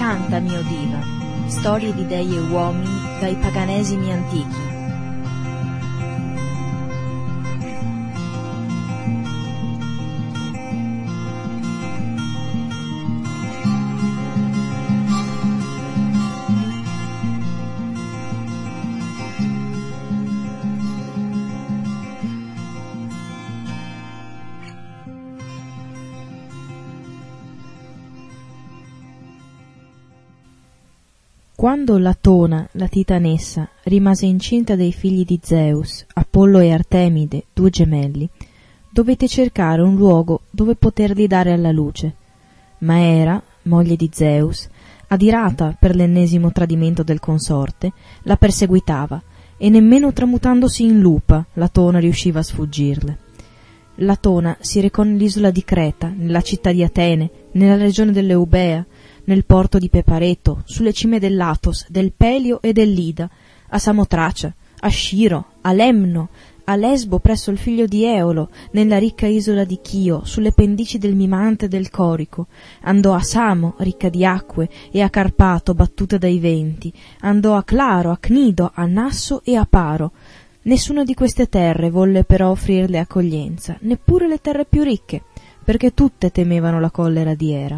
Canta, mio diva, storie di dei e uomini dai paganesimi antichi. Quando Latona, la titanessa, rimase incinta dei figli di Zeus, Apollo e Artemide, 2 gemelli, dovette cercare un luogo dove poterli dare alla luce. Ma Era, moglie di Zeus, adirata per l'ennesimo tradimento del consorte, la perseguitava, e nemmeno tramutandosi in lupa Latona riusciva a sfuggirle. Latona si recò nell'isola di Creta, nella città di Atene, nella regione dell'Eubea, nel porto di Pepareto, sulle cime dell'Atos, del Pelio e dell'Ida, a Samotracia, a Sciro, a Lemno, a Lesbo presso il figlio di Eolo, nella ricca isola di Chio, sulle pendici del Mimante e del Corico, andò a Samo, ricca di acque, e a Carpato, battute dai venti, andò a Claro, a Cnido, a Nasso e a Paro. Nessuna di queste terre volle però offrirle accoglienza, neppure le terre più ricche, perché tutte temevano la collera di Era.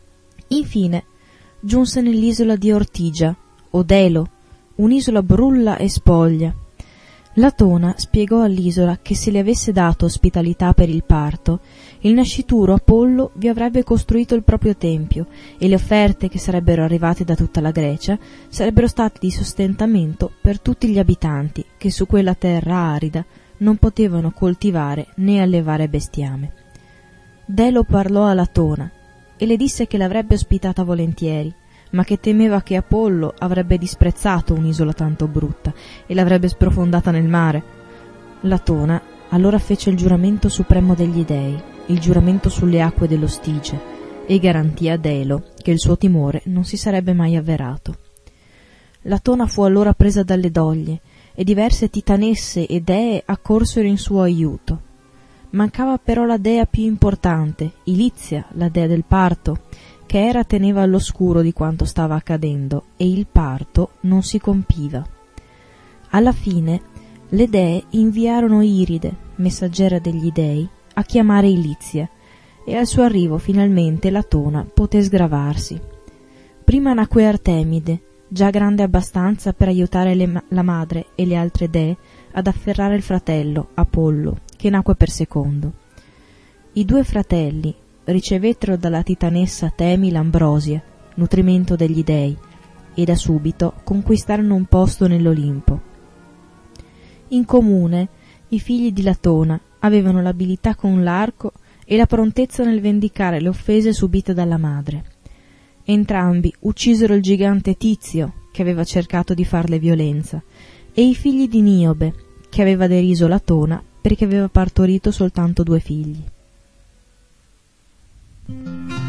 Infine giunse nell'isola di Ortigia, o Delo, un'isola brulla e spoglia. Latona spiegò all'isola che se le avesse dato ospitalità per il parto, il nascituro Apollo vi avrebbe costruito il proprio tempio e le offerte che sarebbero arrivate da tutta la Grecia sarebbero state di sostentamento per tutti gli abitanti che su quella terra arida non potevano coltivare né allevare bestiame. Delo parlò a Latona e le disse che l'avrebbe ospitata volentieri, ma che temeva che Apollo avrebbe disprezzato un'isola tanto brutta e l'avrebbe sprofondata nel mare. Latona allora fece il giuramento supremo degli dei, il giuramento sulle acque dello Stige, e garantì a Delo che il suo timore non si sarebbe mai avverato. Latona fu allora presa dalle doglie, e diverse titanesse e dee accorsero in suo aiuto. Mancava però la dea più importante, Ilizia, la dea del parto, che Era teneva all'oscuro di quanto stava accadendo, e il parto non si compiva. Alla fine le dee inviarono Iride, messaggera degli dei, a chiamare Ilizia, e al suo arrivo finalmente Latona poté sgravarsi. Prima nacque Artemide, già grande abbastanza per aiutare la madre e le altre dee ad afferrare il fratello, Apollo, che nacque per secondo. I 2 fratelli ricevettero dalla titanessa Temi l'ambrosia, nutrimento degli dei, e da subito conquistarono un posto nell'Olimpo. In comune i figli di Latona avevano l'abilità con l'arco e la prontezza nel vendicare le offese subite dalla madre. Entrambi uccisero il gigante Tizio, che aveva cercato di farle violenza, e i figli di Niobe, che aveva deriso Latona perché aveva partorito soltanto 2 figli.